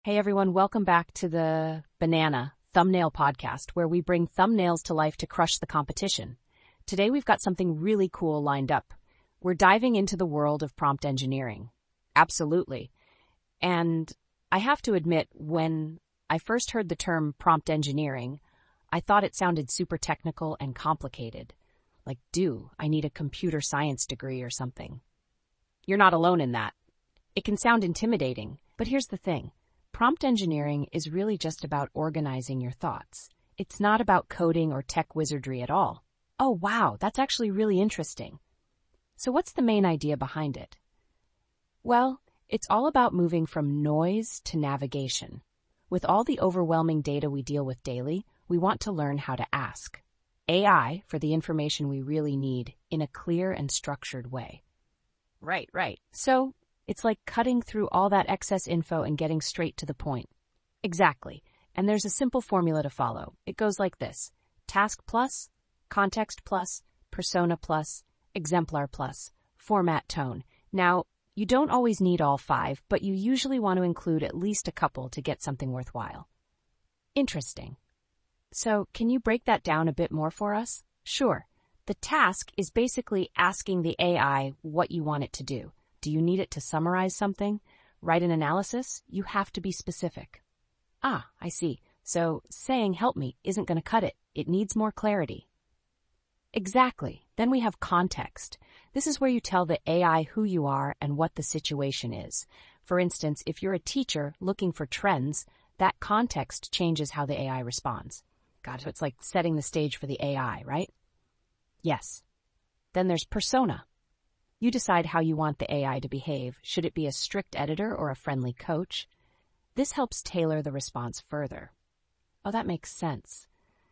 Hey everyone, welcome back to the Banana Thumbnail Podcast, where we bring thumbnails to life to crush the competition. Today we've got something really cool lined up. We're diving into the world of prompt engineering. Absolutely. And I have to admit, when I first heard the term prompt engineering, I thought it sounded super technical and complicated. Like, I need a computer science degree or something. You're not alone in that. It can sound intimidating, but here's the thing. Prompt engineering is really just about organizing your thoughts. It's not about coding or tech wizardry at all. Oh, wow, that's actually really interesting. So what's the main idea behind it? Well, it's all about moving from noise to navigation. With all the overwhelming data we deal with daily, we want to learn how to ask AI for the information we really need in a clear and structured way. Right. So, it's like cutting through all that excess info and getting straight to the point. Exactly. And there's a simple formula to follow. It goes like this: task plus, context plus, persona plus, exemplar plus, format tone. Now, you don't always need all 5, but you usually want to include at least a couple to get something worthwhile. Interesting. So, can you break that down a bit more for us? Sure. The task is basically asking the AI what you want it to do. Do you need it to summarize something? Write an analysis? You have to be specific. I see. So saying help me isn't going to cut it. It needs more clarity. Exactly. Then we have context. This is where you tell the AI who you are and what the situation is. For instance, if you're a teacher looking for trends, that context changes how the AI responds. So it's like setting the stage for the AI, right? Yes. Then there's persona. You decide how you want the AI to behave. Should it be a strict editor or a friendly coach? This helps tailor the response further. Oh, that makes sense.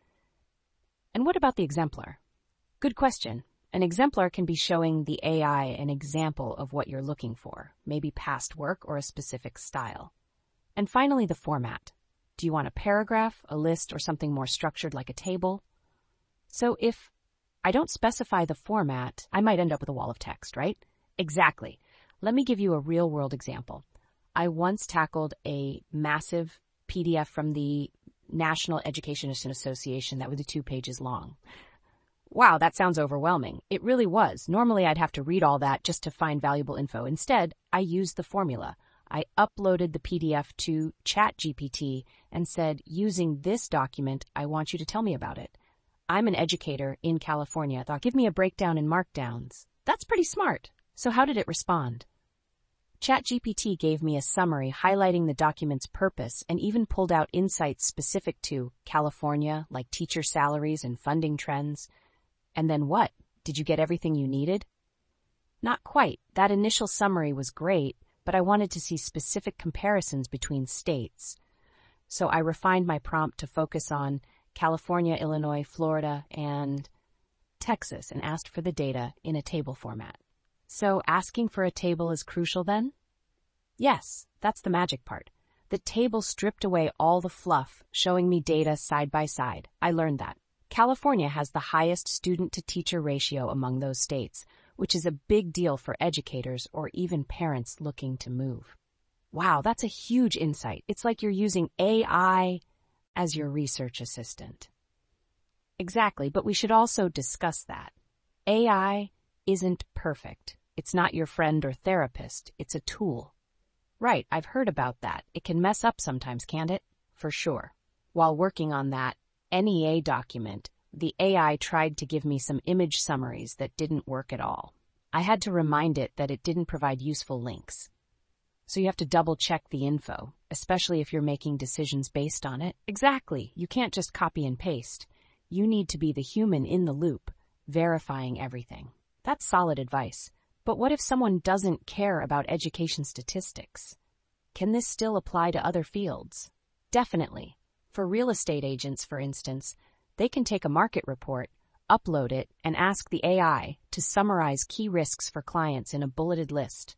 And what about the exemplar? Good question. An exemplar can be showing the AI an example of what you're looking for, maybe past work or a specific style. And finally, the format. Do you want a paragraph, a list, or something more structured like a table? So if I don't specify the format, I might end up with a wall of text, right? Exactly. Let me give you a real-world example. I once tackled a massive PDF from the National Education Association that was 2 pages long. Wow, that sounds overwhelming. It really was. Normally, I'd have to read all that just to find valuable info. Instead, I used the formula. I uploaded the PDF to ChatGPT and said, using this document, I want you to tell me about it. I'm an educator in California. Give me a breakdown in markdowns. That's pretty smart. So how did it respond? ChatGPT gave me a summary highlighting the document's purpose and even pulled out insights specific to California, like teacher salaries and funding trends. And then what? Did you get everything you needed? Not quite. That initial summary was great, but I wanted to see specific comparisons between states. So I refined my prompt to focus on California, Illinois, Florida, and Texas, and asked for the data in a table format. So asking for a table is crucial then? Yes, that's the magic part. The table stripped away all the fluff, showing me data side by side. I learned that California has the highest student-to-teacher ratio among those states, which is a big deal for educators or even parents looking to move. Wow, that's a huge insight. It's like you're using AI as your research assistant. Exactly, but we should also discuss that. AI isn't perfect. It's not your friend or therapist. It's a tool. Right, I've heard about that. It can mess up sometimes, can't it? For sure. While working on that NEA document, the AI tried to give me some image summaries that didn't work at all. I had to remind it that it didn't provide useful links. So you have to double-check the info, especially if you're making decisions based on it. Exactly. You can't just copy and paste. You need to be the human in the loop, verifying everything. That's solid advice. But what if someone doesn't care about education statistics? Can this still apply to other fields? Definitely. For real estate agents, for instance, they can take a market report, upload it, and ask the AI to summarize key risks for clients in a bulleted list.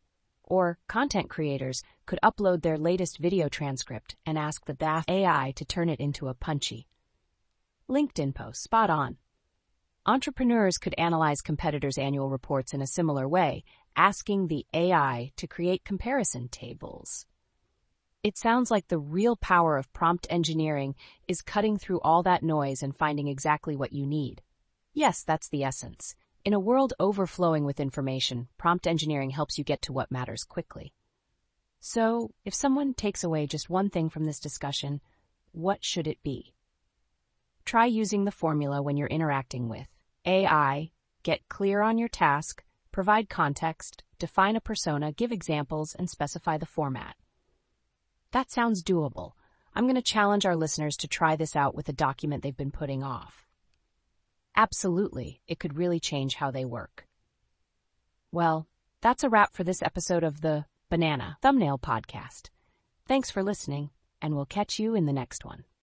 Or content creators could upload their latest video transcript and ask the AI to turn it into a punchy LinkedIn post. Spot on. Entrepreneurs could analyze competitors' annual reports in a similar way, asking the AI to create comparison tables. It sounds like the real power of prompt engineering is cutting through all that noise and finding exactly what you need. Yes, that's the essence. In a world overflowing with information, prompt engineering helps you get to what matters quickly. So, if someone takes away just one thing from this discussion, what should it be? Try using the formula when you're interacting with AI. Get clear on your task, provide context, define a persona, give examples, and specify the format. That sounds doable. I'm going to challenge our listeners to try this out with a document they've been putting off. Absolutely, it could really change how they work. Well, that's a wrap for this episode of the Banana Thumbnail Podcast. Thanks for listening, and we'll catch you in the next one.